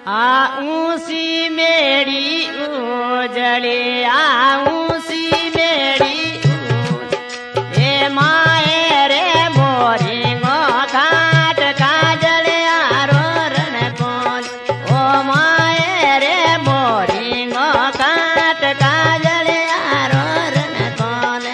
आ ऊसी मेरी उजड़े आ ऊसी मेरी ए माए रे मोरी गो घाट काजल आरो रण कोन ओ माए रे मोरी गो घाट काजल आरो रण कोन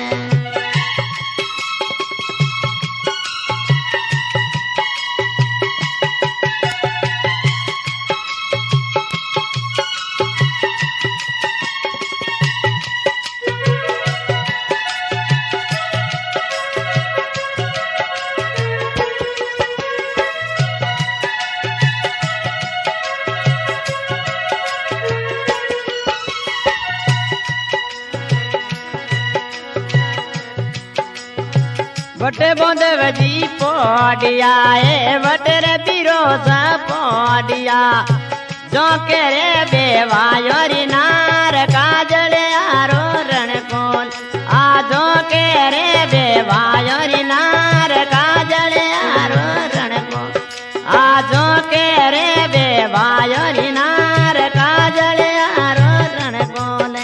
वटे बोंद वजी पोडिया ए वटर बिरोसा पोडिया जो के रे बेवायोरी नार काजल आरो रण कोन आ जो के रे बेवायोरी नार काजल आरो रण कोन आ जो के रे बेवायोरी नार काजल आरो रण कोन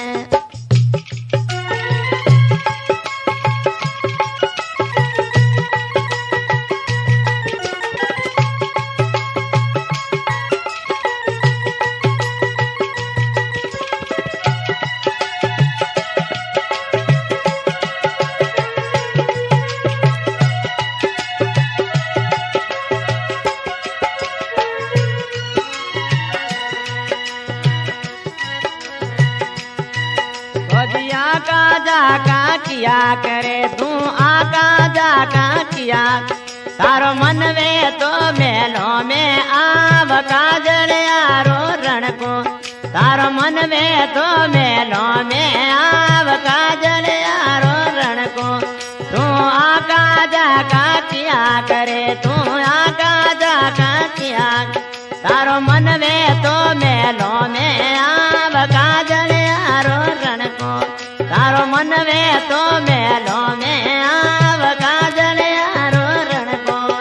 आका जाका किया करे तू आका जाका किया तारो मन में तो मेलो में आव काजल आरो रण को तारो मन में तो मेलो में आव काजल आरो रण को तू आका जाका किया करे तू आका जाका किया तारो मन में तो मेलो में आव काजल आरो रण को तारो मन में तो मेलो में आव काजल आरो रण कोन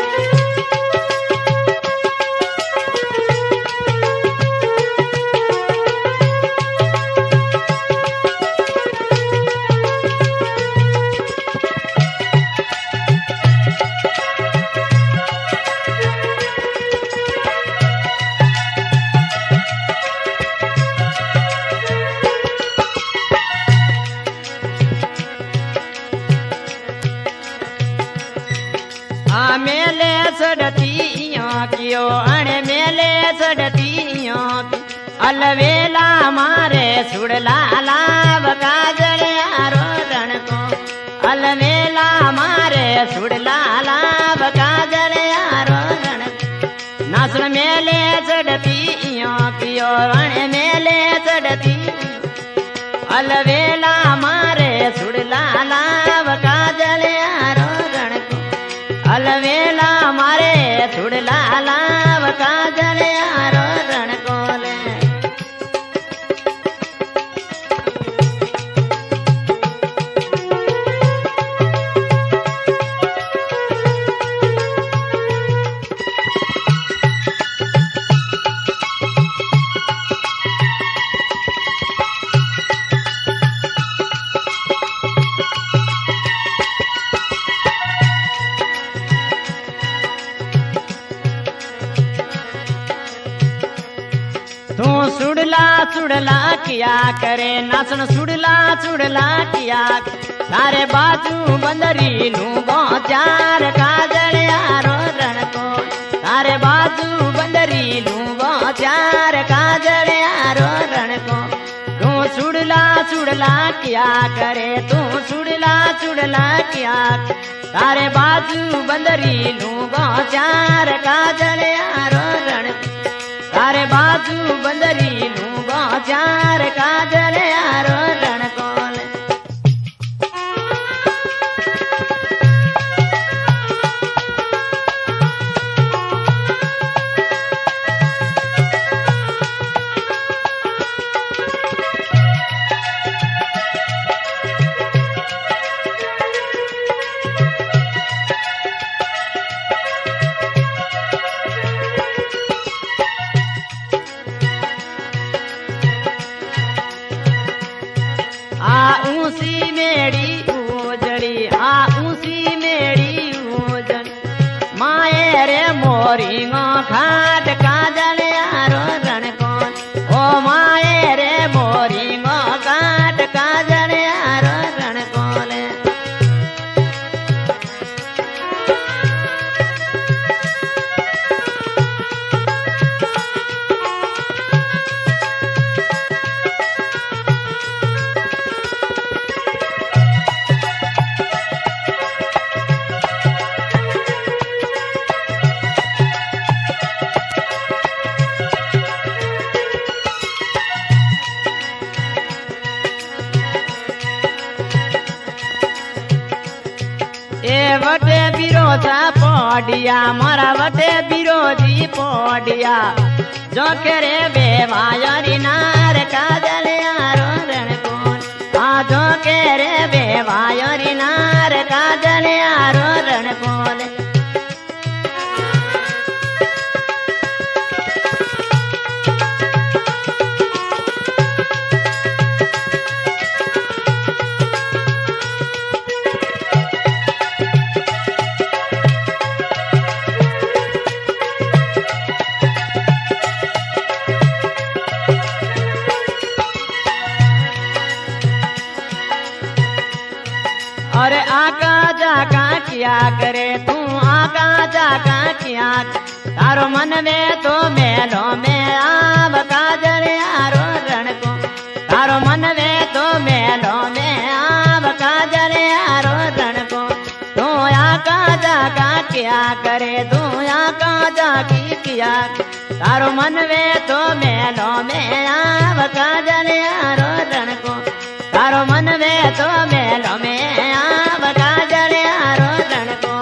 मेले सड़तियों कियो अणे मेले सड़तियों अलवेला मारे सुड़ला लाभ काजल आरो रण को अलवेला मारे सुड़ला लाभ काजल आरो रण नासर मेले सड़तियों कियो अणे मेले सड़ती अलवेला मारे सुड़ला लाभ काजल आरो रण को अलवेला मारे सुड़ला लाभ काजल आरो रण कोल तू सुड़ला सुड़ला किया करे नासन सुड़ला सुड़ला किया तारे बाजू बंदरी लूंगो चार काजल आरो रण को तारे बाजू बंदरी लूंगो चार काजल आरो रण को तू सुड़ला सुड़ला किया करे तू सुड़ला सुड़ला किया तारे बाजू बंदरी लूंगो चार काजल आरो रण तारे बाजू बंदरी लूंगो चार काजल आरो रण कोल मोरिंगो खाट काजल यारो रण को ओ माए रे मोरिंगो खाट काजल यारो रण को ले वटे बिरोजा पोडिया मारा वटे बिरोजी पोडिया जो करे बेवायरी नार काजल यारो रण को आ जो करे बेवायरी नार काजल यारो रण को अरे आका जाका किया करे तू आका जाका किया तारो मन में तो मेलो में आव काजल यारो रण को तारो मन में तो मेलो में आव काजल यारो रण को तू आका जाका किया करे तू आका जाकी किया तारो मन में तो मेलो में आव काजल यारो रण को तारो मन में तो मेलो में आव काजल यारो रण को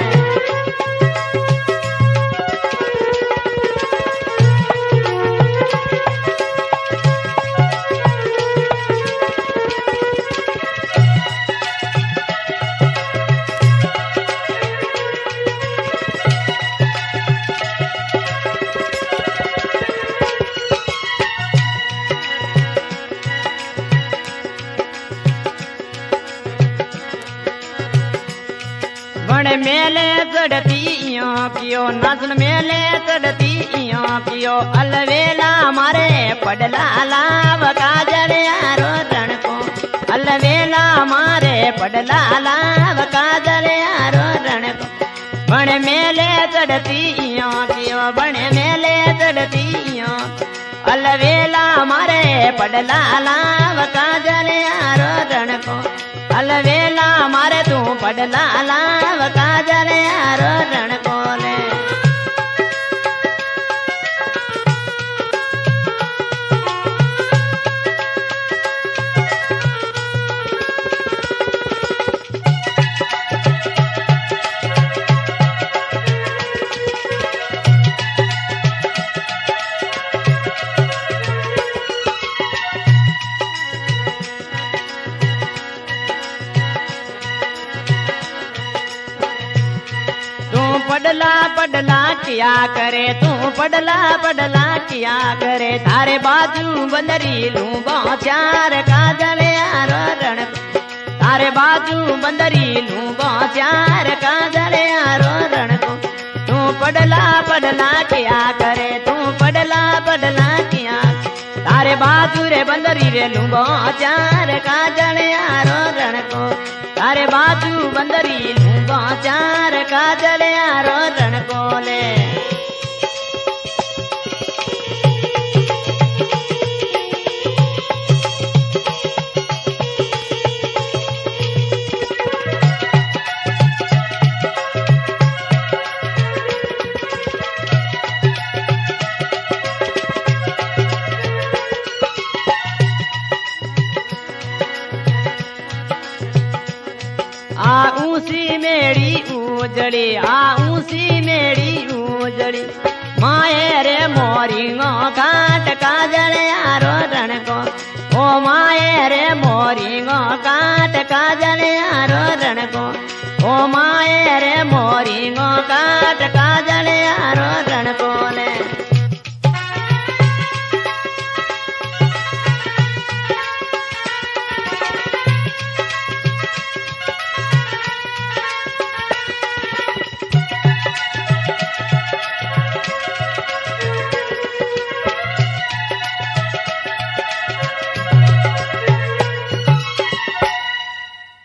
मेले चढ़ती इयो कियो नाचन मेले चढ़ती इयो कियो अलवेला मारे पडला लाव काजल यारो रण को अलवेला मारे पडला लाव काजल यारो रण को बण मेले चढ़ती इयो कियो बण मेले चढ़ती इयो अलवेला मारे पडला लाव काजल यारो रण को अलवेला मारे तू पडला लाव काजल यारो रण को ले पडला पडला किया करे तू पडला पडला किया करे थारे बाजू बंदरी लूंबो चार काजल यारो रण थारे बाजू बंदरी लूंबो चार काजल यारो रण को तू पडला पडला किया करे तू पडला पडला किया थारे बाजू रे बंदरी रे लूंबो चार काजल यारो रण को थारे बाजू बंदरी लूंबो चार काजल यारो रण को ले ऊसी मेरी उजड़ी ऊसी मेरी उजड़ी माए रे मोरिंगो काट काजल यारो रण को ओ माए रे मोरिंगो काट काजल यारो रण को ओ माए रे मोरी